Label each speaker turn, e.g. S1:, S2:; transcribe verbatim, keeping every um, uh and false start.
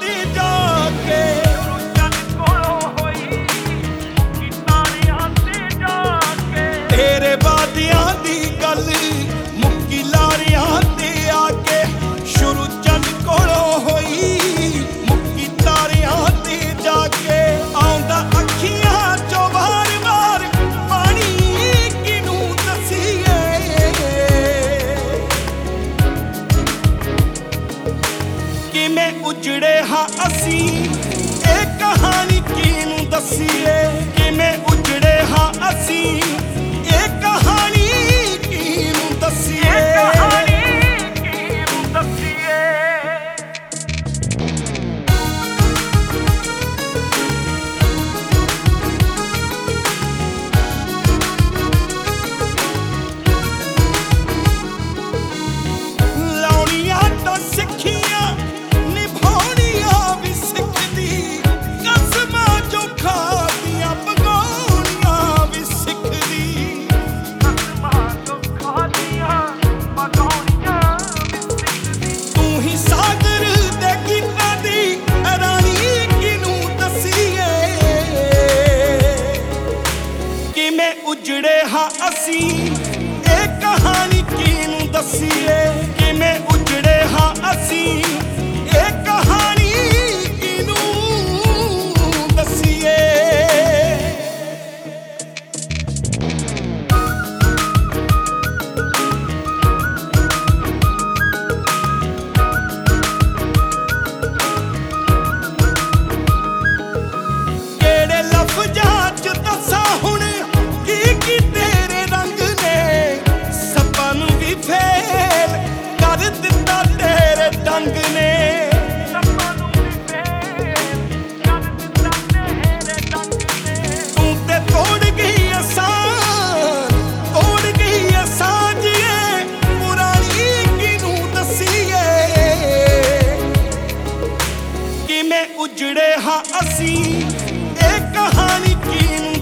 S1: ते जाके तेरे वादियां दी गल मुक्की लारियां ते आके शुरू चंद कोलों होई मुक्की तारियां ते जाके आउंदा अखियां चो वार वार पानी किनू दसीए कि मैं उजड़े हाँ असी ए कहानी किनू दसीए कि मैं उजड़े हाँ असी उजड़े हाँ असी ए कहानी किनू दसीए कि मैं उजड़े हाँ असी ए कहानी किनू दसीए केड़े लफ्जां च दसां हुण कि तेरे रंग ने सपन भी फेल कर दिता तेरे ढंग ने तू ते तोड़ गई असान तोड़ गई असान जिए पुरानी किनू दसीए कि मैं उजड़े हाँ असी ए कहानी किनू